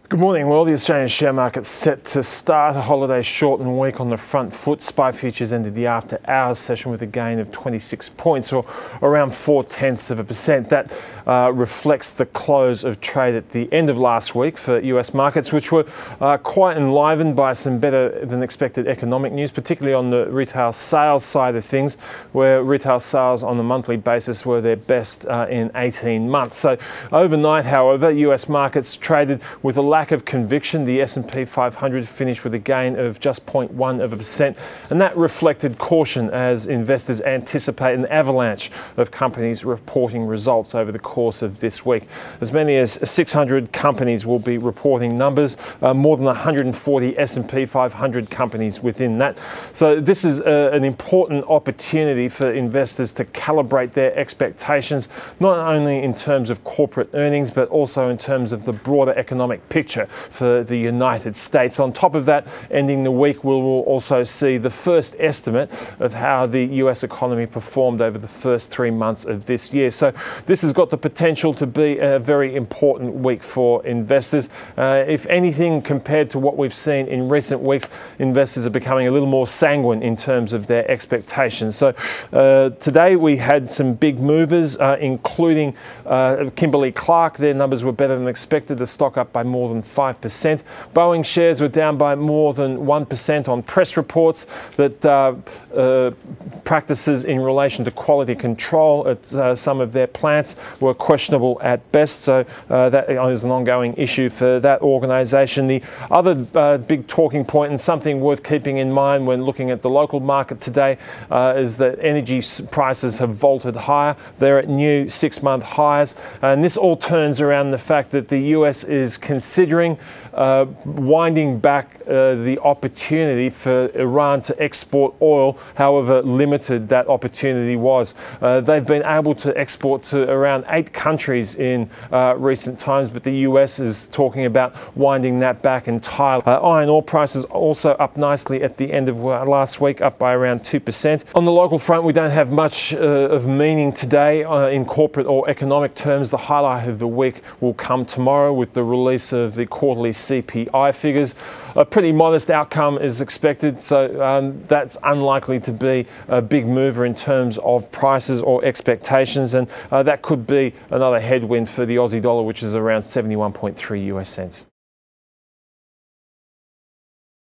Good morning. Well, the Australian share market's set to start a holiday shortened week on the front foot. SPI futures ended the after hours session with a gain of 26 points, or around 0.4%. That reflects the close of trade at the end of last week for US markets, which were quite enlivened by some better than expected economic news, particularly on the retail sales side of things, where retail sales on a monthly basis were their best in 18 months. So overnight, however, US markets traded with a lack of conviction. The S&P 500 finished with a gain of just 0.1%, and that reflected caution as investors anticipate an avalanche of companies reporting results over the course of this week. As many as 600 companies will be reporting numbers, more than 140 S&P 500 companies within that. So this is an important opportunity for investors to calibrate their expectations, not only in terms of corporate earnings, but also in terms of the broader economic picture for the United States. On top of that, ending the week, we will also see the first estimate of how the US economy performed over the first 3 months of this year. So this has got the potential to be a very important week for investors. If anything, compared to what we've seen in recent weeks, investors are becoming a little more sanguine in terms of their expectations. So today we had some big movers, including Kimberly-Clark. Their numbers were better than expected. The stock up by more than 5%. Boeing shares were down by more than 1% on press reports that practices in relation to quality control at some of their plants were questionable at best. So that is an ongoing issue for that organisation. The other big talking point, and something worth keeping in mind when looking at the local market today, is that energy prices have vaulted higher. They're at new 6-month highs. And this all turns around the fact that the US is considering winding back the opportunity for Iran to export oil, however limited that opportunity was. They've been able to export to around 8 countries in recent times, but the US is talking about winding that back entirely. Iron ore prices also up nicely at the end of last week, up by around 2%. On the local front, we don't have much of meaning today in corporate or economic terms. The highlight of the week will come tomorrow with the release of the quarterly CPI figures. A pretty modest outcome is expected, so that's unlikely to be a big mover in terms of prices or expectations, and that could be another headwind for the Aussie dollar, which is around 71.3 US cents.